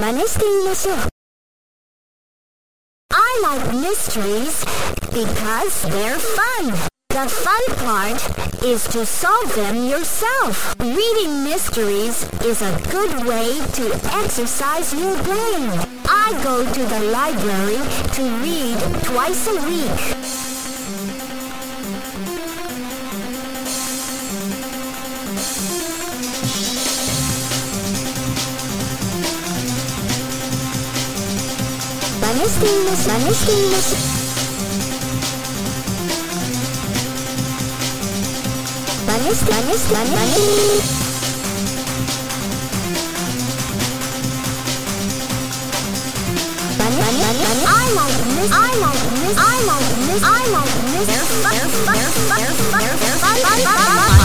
真似してみましょう。I like mysteries because they're fun. The fun part is to solve them yourself. Reading mysteries is a good way to exercise your brain. I go to the library to read twice a week.真似してみましょう。真似してみましょう。真似して、真似して、真似I like this, I like this, I like this, I like this. They're fun, they're fun.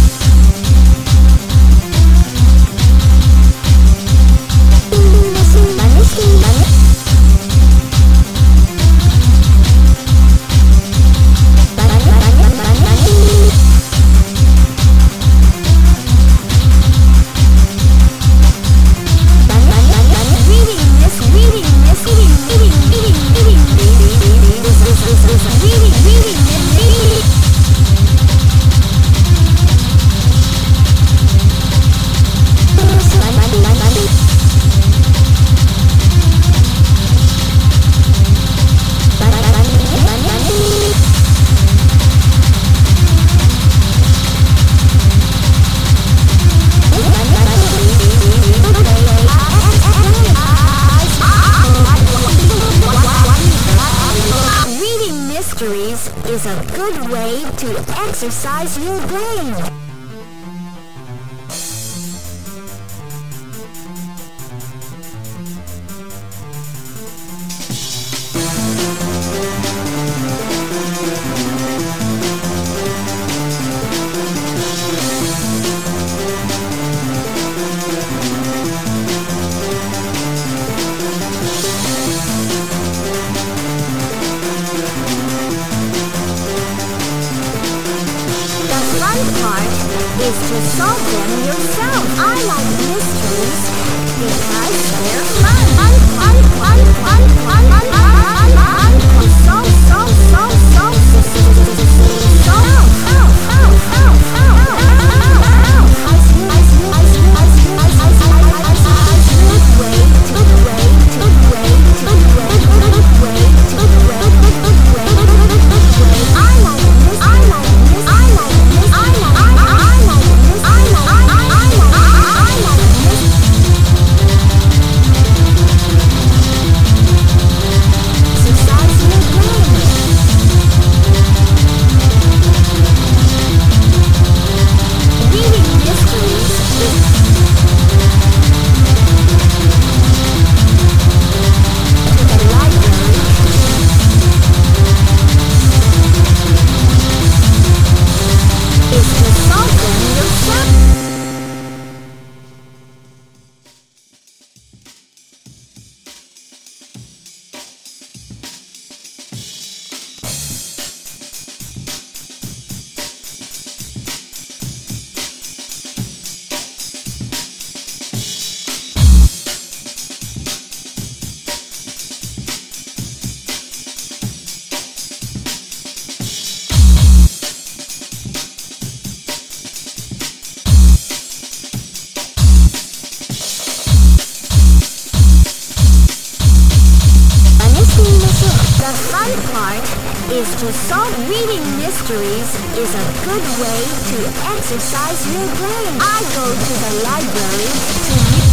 Is a good way to exercise your brain. Is to solve them yourself. I like mysteries because they're fun. The fun part is to solve. Reading mysteries is a good way to exercise your brain. I go to the library to read.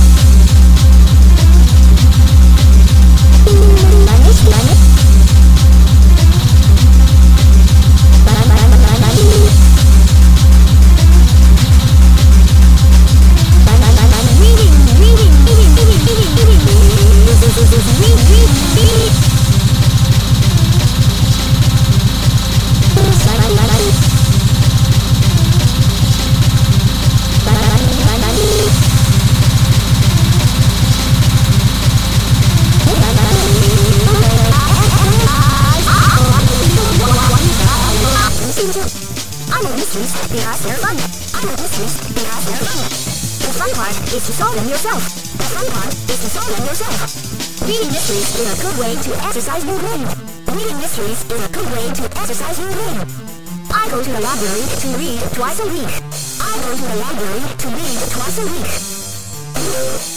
I like mysteries because they're fun. I like mysteries because they're fun. The fun part is to solve them yourself. fun part is to solve them yourself. Reading mysteries is a good way to exercise your brain. Reading mysteries is a good way to exercise your brain. I go to the library to read twice a week. I go to the library to read twice a week.